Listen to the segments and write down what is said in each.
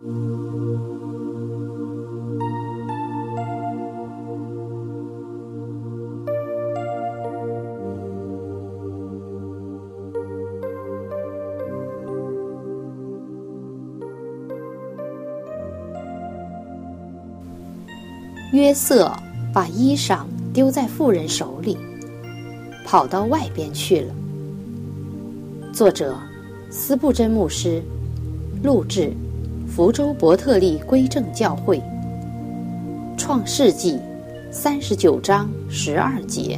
约瑟把衣裳丢在妇人手里，跑到外边去了。作者：斯布真牧师，录制：福州伯特利归正教会。创世纪39章12节。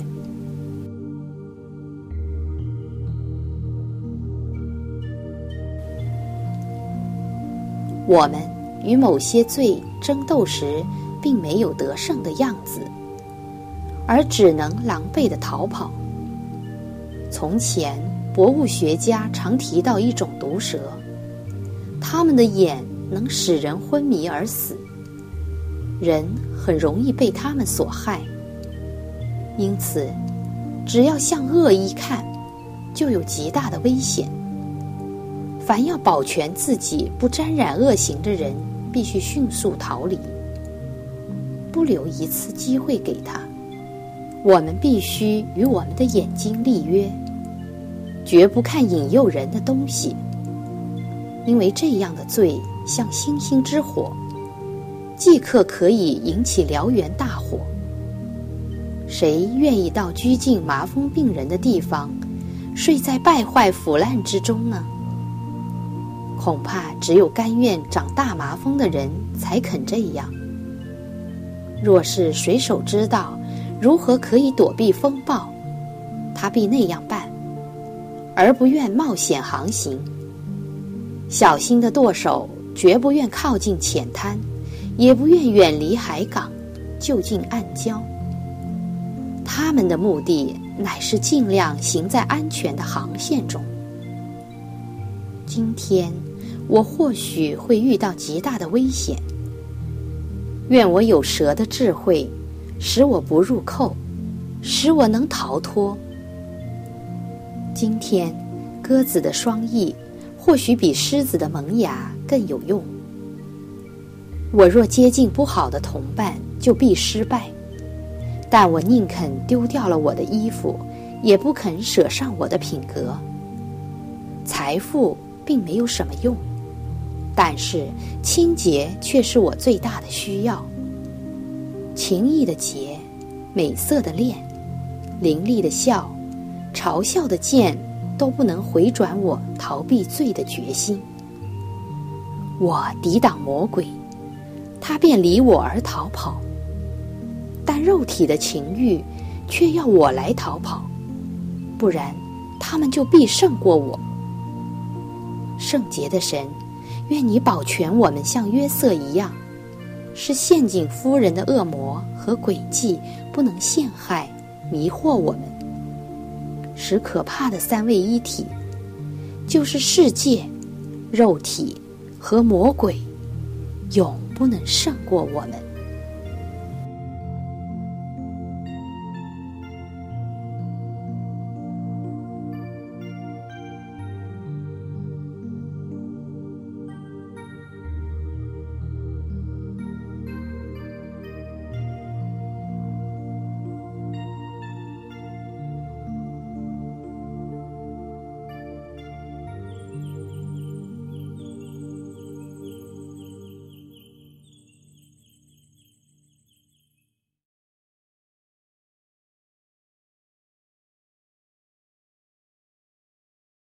我们与某些罪争斗时，并没有得胜的样子，而只能狼狈地逃跑。从前，博物学家常提到一种毒蛇，它们的眼能使人昏迷而死，人很容易被它们所害。因此，只要向恶一看，就有极大的危险。凡要保全自己不沾染恶行的人，必须迅速逃离，不留一次机会给他。我们必须与我们的眼睛立约，绝不看引诱人的东西，因为这样的罪像星星之火，即刻可以引起燎原大火。谁愿意到拘禁麻风病人的地方，睡在败坏腐烂之中呢？恐怕只有甘愿长大麻风的人才肯这样。若是水手知道如何可以躲避风暴，他必那样办，而不愿冒险航行。小心的舵手绝不愿靠近浅滩，也不愿远离海港，就近暗礁。他们的目的乃是尽量行在安全的航线中。今天我或许会遇到极大的危险，愿我有蛇的智慧，使我不入扣，使我能逃脱。今天鸽子的双翼或许比狮子的萌芽更有用。我若接近不好的同伴，就必失败，但我宁肯丢掉了我的衣服，也不肯舍上我的品格。财富并没有什么用，但是清洁却是我最大的需要。情意的结，美色的恋，伶俐的笑，嘲笑的剑，都不能回转我逃避罪的决心。我抵挡魔鬼，他便离我而逃跑，但肉体的情欲却要我来逃跑，不然他们就必胜过我。圣洁的神，愿你保全我们像约瑟一样，使陷阱夫人的恶魔和诡计不能陷害迷惑我们，使可怕的三位一体，就是世界、肉体和魔鬼，永不能胜过我们。